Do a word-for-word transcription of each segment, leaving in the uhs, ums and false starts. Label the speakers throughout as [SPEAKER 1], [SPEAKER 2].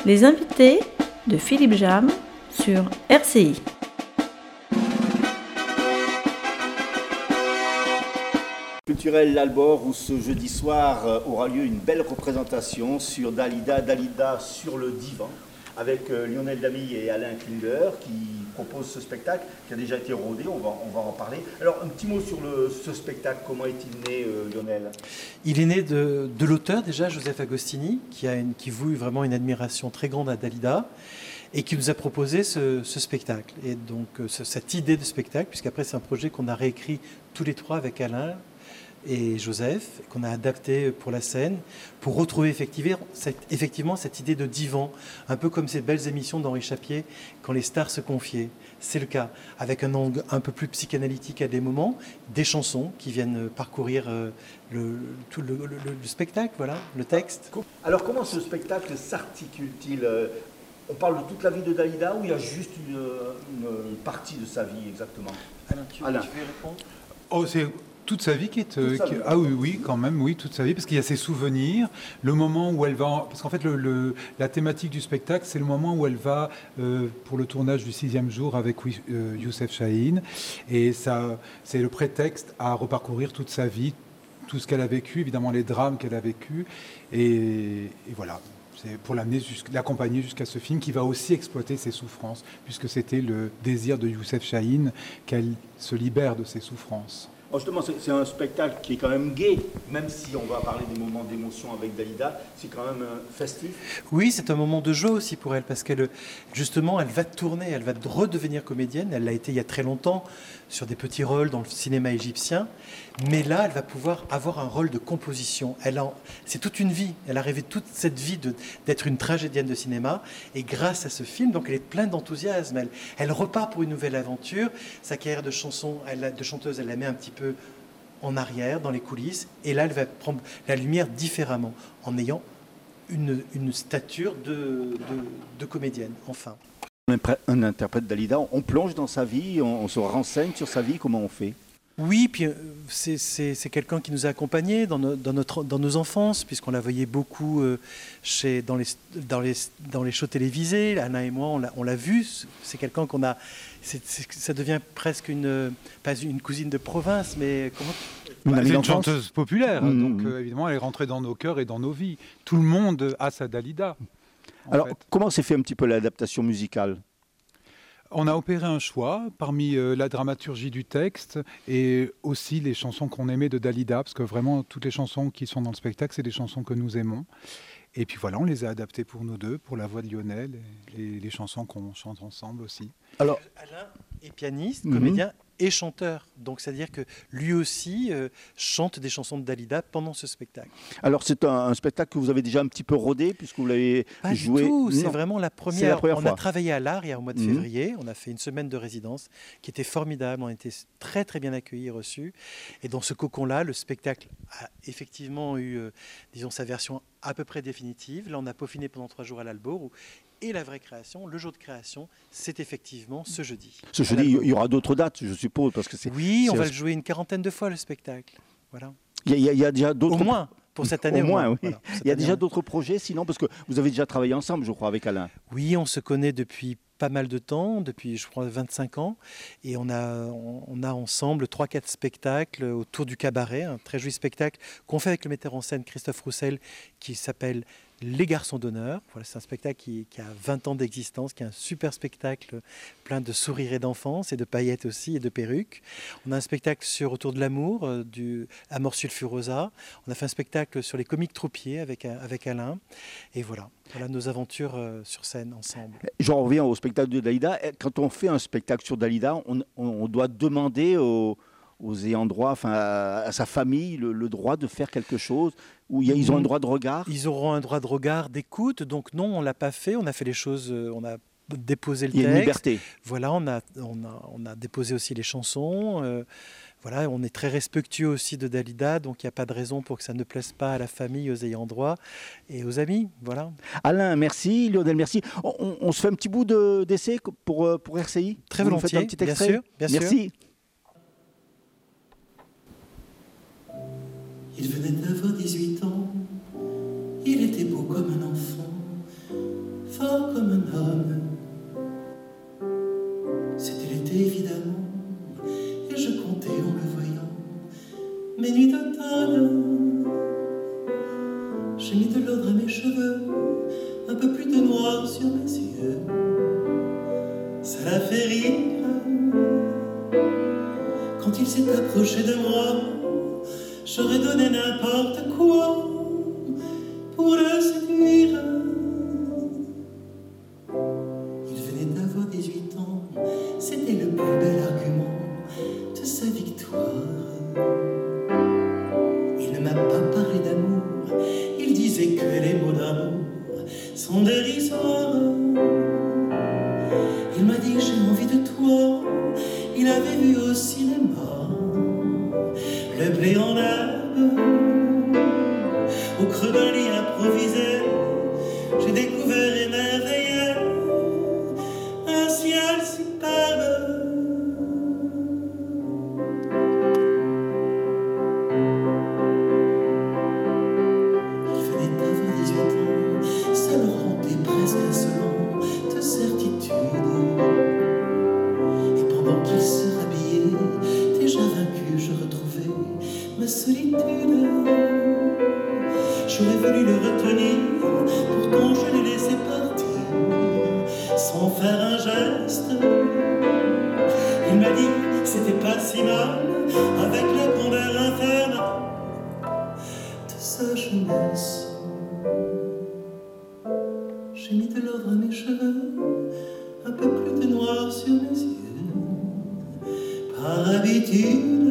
[SPEAKER 1] Les invités de Philippe Jam sur R C I.
[SPEAKER 2] Culturel L'Albor, où ce jeudi soir aura lieu une belle représentation sur Dalida, Dalida sur le divan, avec Lionel Damy et Alain Klinger qui proposent ce spectacle qui a déjà été rodé, on va, on va en parler. Alors un petit mot sur le, ce spectacle, comment est-il né, euh, Lionel ?
[SPEAKER 3] Il est né de, de l'auteur déjà, Joseph Agostini, qui, a une, qui voue vraiment une admiration très grande à Dalida et qui nous a proposé ce, ce spectacle. Et donc ce, cette idée de spectacle, puisqu'après c'est un projet qu'on a réécrit tous les trois avec Alain et Joseph, qu'on a adapté pour la scène, pour retrouver effectivement cette, effectivement cette idée de divan, un peu comme ces belles émissions d'Henri Chapier, quand les stars se confiaient. C'est le cas, avec un angle un peu plus psychanalytique à des moments, des chansons qui viennent parcourir le, tout le, le, le spectacle, voilà, le texte.
[SPEAKER 2] Alors comment ce spectacle s'articule-t-il ? On parle de toute la vie de Dalida ou il y a juste une, une partie de sa vie exactement ?
[SPEAKER 3] Alain, tu,
[SPEAKER 2] Alain.
[SPEAKER 3] tu veux y répondre ?
[SPEAKER 4] Oh, c'est toute sa vie qui est...
[SPEAKER 2] Toute sa
[SPEAKER 4] qui,
[SPEAKER 2] vie.
[SPEAKER 4] ah oui, oui, quand même, oui, toute sa vie, parce qu'il y a ses souvenirs, le moment où elle va... Parce qu'en fait, le, le, la thématique du spectacle, c'est le moment où elle va, euh, pour le tournage du sixième jour avec euh, Youssef Chahine, et ça, c'est le prétexte à reparcourir toute sa vie, tout ce qu'elle a vécu, évidemment les drames qu'elle a vécu, et, et voilà. C'est pour l'amener, l'accompagner jusqu'à ce film qui va aussi exploiter ses souffrances, puisque c'était le désir de Youssef Chahine qu'elle se libère de ses souffrances.
[SPEAKER 2] Alors justement, c'est, c'est un spectacle qui est quand même gai, même si on va parler des moments d'émotion avec Dalida, c'est quand même euh, festif.
[SPEAKER 3] Oui, c'est un moment de joie aussi pour elle, parce qu'elle, justement, elle va tourner, elle va redevenir comédienne. Elle l'a été il y a très longtemps sur des petits rôles dans le cinéma égyptien, mais là, elle va pouvoir avoir un rôle de composition. Elle a, c'est toute une vie. Elle a rêvé toute cette vie de, d'être une tragédienne de cinéma, et grâce à ce film, donc, elle est pleine d'enthousiasme. Elle, elle repart pour une nouvelle aventure. Sa carrière de chanson, elle, de chanteuse, elle la met un petit peu en arrière, dans les coulisses, et là, elle va prendre la lumière différemment, en ayant une, une stature de, de, de comédienne, enfin.
[SPEAKER 2] On interprète Dalida, on plonge dans sa vie, on, on se renseigne sur sa vie, comment on fait ?
[SPEAKER 3] Oui, puis c'est, c'est, c'est quelqu'un qui nous a accompagnés dans, no, dans, notre, dans nos enfances, puisqu'on la voyait beaucoup euh, chez, dans, les, dans, les, dans les shows télévisés. Anna et moi, on l'a, on l'a vu. C'est quelqu'un qu'on a... C'est, c'est, ça devient presque une... Pas une cousine de province, mais... comment
[SPEAKER 4] bah, c'est une chanteuse populaire, mmh. donc euh, évidemment, elle est rentrée dans nos cœurs et dans nos vies. Tout le monde a sa Dalida.
[SPEAKER 2] Alors,
[SPEAKER 4] fait.
[SPEAKER 2] Comment s'est fait un petit peu l'adaptation musicale ?
[SPEAKER 4] On a opéré un choix parmi euh, la dramaturgie du texte et aussi les chansons qu'on aimait de Dalida, parce que vraiment toutes les chansons qui sont dans le spectacle, c'est des chansons que nous aimons. Et puis voilà, on les a adaptées pour nous deux, pour la voix de Lionel, et les, les chansons qu'on chante ensemble aussi.
[SPEAKER 2] Alors,
[SPEAKER 3] Alain est pianiste,
[SPEAKER 2] mm-hmm.
[SPEAKER 3] comédien et chanteur. Donc c'est-à-dire que lui aussi euh, chante des chansons de Dalida pendant ce spectacle.
[SPEAKER 2] Alors c'est un, un spectacle que vous avez déjà un petit peu rodé, puisque vous l'avez
[SPEAKER 3] Pas
[SPEAKER 2] joué.
[SPEAKER 3] Du tout,
[SPEAKER 2] non.
[SPEAKER 3] c'est vraiment la première.
[SPEAKER 2] C'est la première
[SPEAKER 3] on
[SPEAKER 2] fois.
[SPEAKER 3] a travaillé à l'Art au mois de
[SPEAKER 2] mm-hmm.
[SPEAKER 3] février. On a fait une semaine de résidence qui était formidable. On a été très très bien accueillis et reçus. Et dans ce cocon-là, le spectacle a effectivement eu, euh, disons, sa version à peu près définitive. Là, on a peaufiné pendant trois jours à l'Albor. Où Et la vraie création, le jour de création, c'est effectivement ce jeudi.
[SPEAKER 2] Ce jeudi, il y aura d'autres dates, je suppose, parce que c'est.
[SPEAKER 3] Oui,
[SPEAKER 2] c'est
[SPEAKER 3] on
[SPEAKER 2] un...
[SPEAKER 3] va le jouer une quarantaine de fois le spectacle. Voilà.
[SPEAKER 2] Il y a, il y a déjà d'autres.
[SPEAKER 3] Au moins pour cette année.
[SPEAKER 2] Au moins,
[SPEAKER 3] au moins.
[SPEAKER 2] oui.
[SPEAKER 3] Voilà,
[SPEAKER 2] il y a déjà
[SPEAKER 3] année.
[SPEAKER 2] d'autres projets, sinon, parce que vous avez déjà travaillé ensemble, je crois, avec Alain.
[SPEAKER 3] Oui, on se connaît depuis pas mal de temps, depuis je crois vingt-cinq ans, et on a, on a ensemble trois quatre spectacles autour du cabaret, un très joli spectacle qu'on fait avec le metteur en scène Christophe Roussel qui s'appelle Les Garçons d'honneur. Voilà, c'est un spectacle qui, qui a vingt ans d'existence, qui est un super spectacle plein de sourires et d'enfance et de paillettes aussi et de perruques. On a un spectacle sur Autour de l'amour, euh, du Amor sulfurosa. On a fait un spectacle sur les comiques troupiers avec, avec Alain. Et voilà, voilà nos aventures euh, sur scène ensemble.
[SPEAKER 2] J'en reviens au spectacle de Dalida. Quand on fait un spectacle sur Dalida, on, on doit demander aux... aux ayants droit, enfin à, à sa famille, le, le droit de faire quelque chose, où il y a, ils ont un droit de regard.
[SPEAKER 3] Ils auront un droit de regard, d'écoute. Donc non, on l'a pas fait. On a fait les choses. On a déposé le
[SPEAKER 2] texte. Il y a une liberté.
[SPEAKER 3] Voilà, on a, on a, on a déposé aussi les chansons. Euh, voilà, on est très respectueux aussi de Dalida, donc il n'y a pas de raison pour que ça ne plaise pas à la famille, aux ayants droit et aux amis. Voilà.
[SPEAKER 2] Alain, merci. Lionel, merci. On, on, on se fait un petit bout de, d'essai pour, pour R C I.
[SPEAKER 3] Très
[SPEAKER 2] Vous
[SPEAKER 3] volontiers.
[SPEAKER 2] Nous faites un petit extrait.
[SPEAKER 3] Bien sûr. Bien
[SPEAKER 2] merci.
[SPEAKER 3] Sûr.
[SPEAKER 5] Il venait d'avoir dix-huit ans, il était beau comme un enfant, d'automne. C'était l'été évidemment, et je comptais en le voyant mes nuits d'automne. J'ai mis de l'ordre à mes cheveux, un peu plus de noir sur mes yeux. Ça l'a fait rire. Quand il s'est approché de moi, j'aurais donné n'importe quoi pour le séduire. Il venait d'avoir dix-huit ans, c'était le plus bel argument de sa victoire. Il ne m'a pas parlé d'amour, il disait que les mots d'amour sont dérisoires. Il m'a dit j'ai envie de toi, il avait vu au cinéma le blé en herbe. Au creux d'un lit improvisé, j'ai découvert émerveillé un ciel superbe. Il venait d'avoir dix-huit ans, ça le rendait presque insolent de certitude. Et pendant qu'il se rhabillait, déjà vaincu, je retrouvais ma solitude. J'aurais voulu le retenir, pourtant je l'ai laissé partir sans faire un geste. Il m'a dit que c'était pas si mal avec la grandeur inferne de sa jeunesse. J'ai mis de l'ordre à mes cheveux, un peu plus de noir sur mes yeux. Par habitude,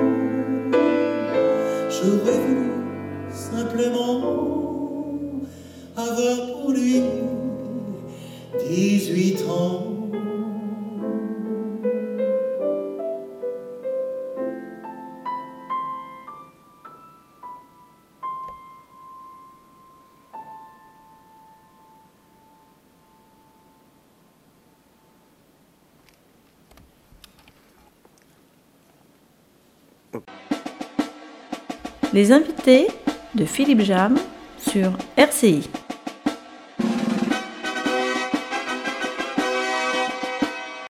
[SPEAKER 5] j'aurais voulu simplement avoir pour lui dix-huit ans.
[SPEAKER 1] Les invités de Philippe Jam sur R C I.